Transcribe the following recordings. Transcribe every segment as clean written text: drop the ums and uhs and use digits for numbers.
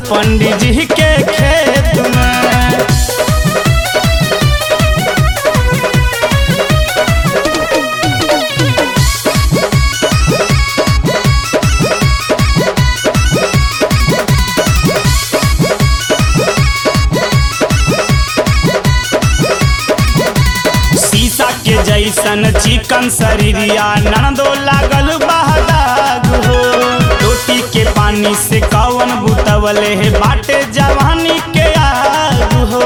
पंडित जी के खेत में। शीशा के जैसन चिकन शरीरिया ननदो लागल बहदाग हो। रोटी के पानी से कवन बुतवले है बाटे जवानी के आग हो।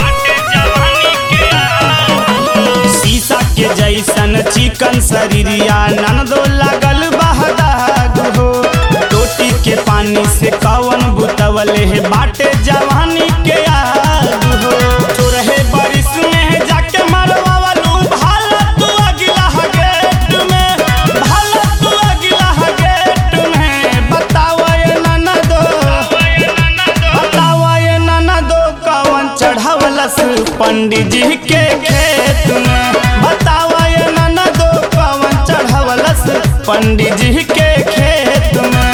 शीशा के जैसन चिकन शरीरिया ननदो लागल बहदाग हो। रोटी के पानी से कवन बुतवले है बाटे जवानी के आग हो। चोरहे बारिश में जाके मरवावलू भाला तू अगिला गेट में, भाला तू अगिला गेट में। बतावा ये ननदो, बतावा ये ननदो कवन चढ़ावलस पंडित जी के खेत में। बतावा ये ननदो कवन चढ़ावलस पंडित जी के खेत में।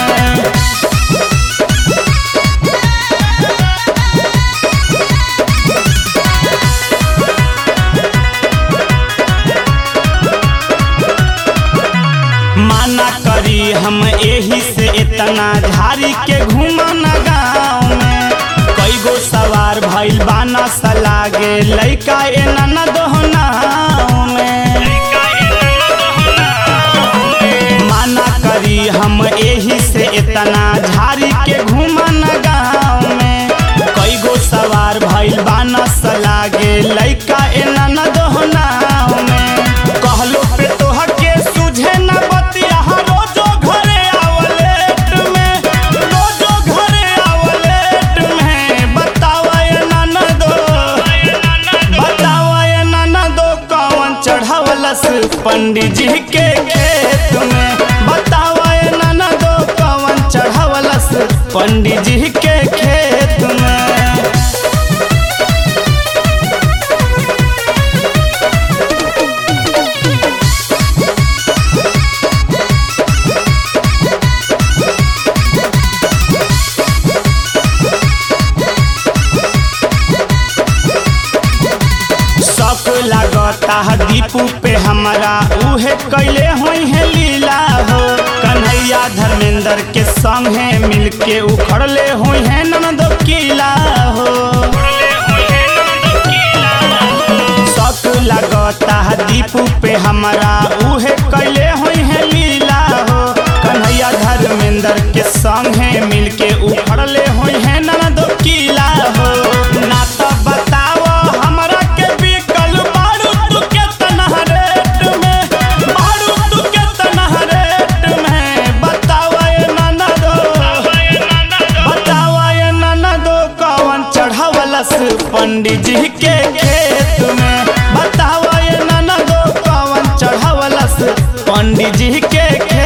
माना करी हम एही से इतना झारी के घूमन गाँव में। कई गो सवार भइल बाना सलागे लइका ए ननदो नाव में। माना करी हम एही से इतना झारी के घूमन गाँव में। कई गो सवार भइल बाना सलागे लइका ए ननदो नाव में। कहलो पे तोह के सुझे न बतिया रोजो घरे आवलेट में, रोजो घरे आवलेट में। बतावा ये ननदो, बतावा ये ननदो कवन चढ़ावलस पंडित जी के खेत में। बतावा ये ननदो कवन चढ़ावलस पंडित जी के खेत में। शौक लागता दीपू पे हमारा उहे कैले हुई है लीला हो। कन्हैया धर्मेंद्र के संगे मिलके उखड़ले हुई है ननदो किला हो। शौक लागता दीपू पे हमारा उहे कैले हुई है लीला हो। कन्हैया धर्मेंद्र के संगे मिलके उखड़ले हुई है ननदो किला हो। ना तो बताओ हमरा के बिकल बारू तू के तनहा रेट में, बारू तू के तनहा रेट में। बतावा ये ननदो, बतावा ये ननदो कवन चढ़ावलस पंडित जी के खेत में। बतावा ये ननदो कवन चढ़ावलस पंडित जी के